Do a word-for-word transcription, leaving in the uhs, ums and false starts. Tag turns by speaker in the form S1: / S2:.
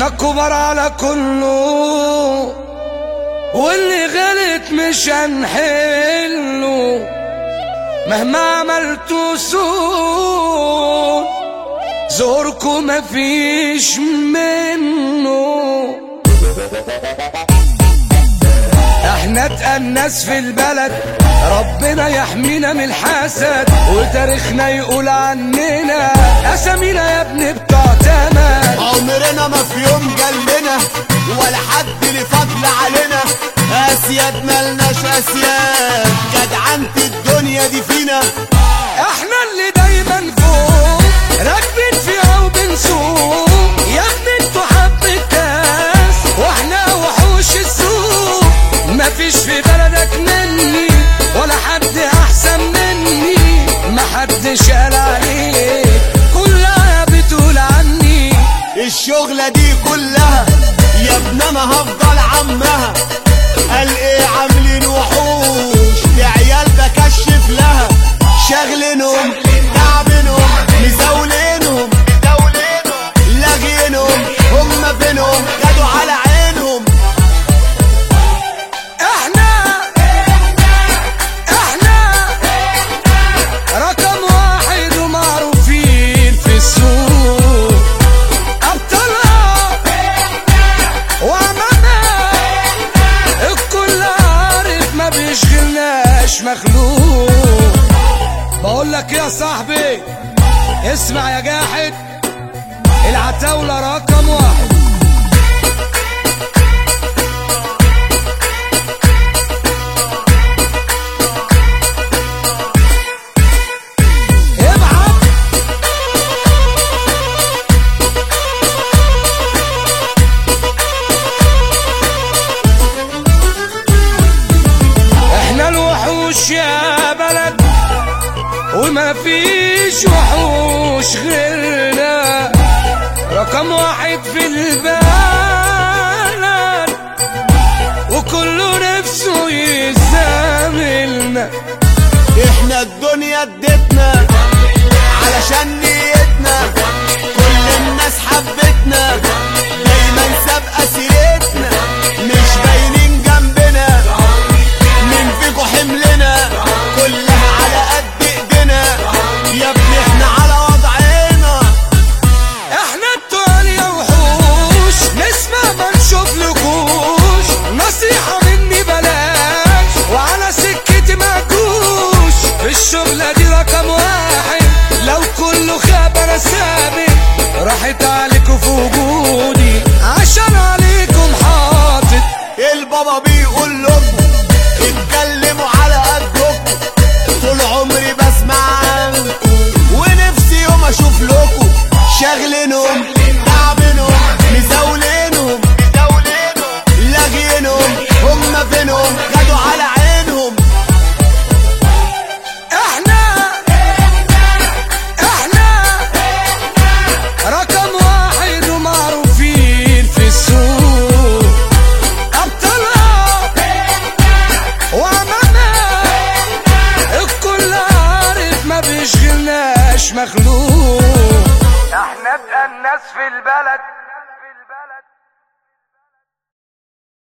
S1: احنا الكبار على كله، واللي غلط مش هنحله مهما عملتوا سوء، زوركم مفيش منه. احنا اتقى الناس في البلد، ربنا يحمينا من الحسد، وتاريخنا يقول عننا اسامينا يا ابني بتوع تمن.
S2: عمرنا ما في يوم جلنا ولا حد ليه فضل علينا، اسياد ملناش اسياد، جدعنة الدنيا دي فينا.
S1: احنا اللي دايما فوق راكبين فيها وبنسوق، يا ابني انتوا حبة كاس واحنا وحوش السوق. مفيش في بلدك مني ولا حد احسن مني، محدش قال عليك كلها بتقول عني.
S2: الشغلة دي كلها يا ابن انا هفضل عمها، قال ايه عاملين وحوش لعيال بكشف لها، شاغلينهم تعبينهم مزاولينهم لاغينهم، هم بينهم خدوا على عينهم.
S1: احنا احنا رقم واحد ومعروفين في السوق، ابطالها وامامنا الكل عارف ما بيشغلناش مخلوق. بقول لك يا صاحبي اسمع يا جاحد، العتاولة رقم واحد. ابعت احنا الوحوش يا بلد، وما فيش وحوش غير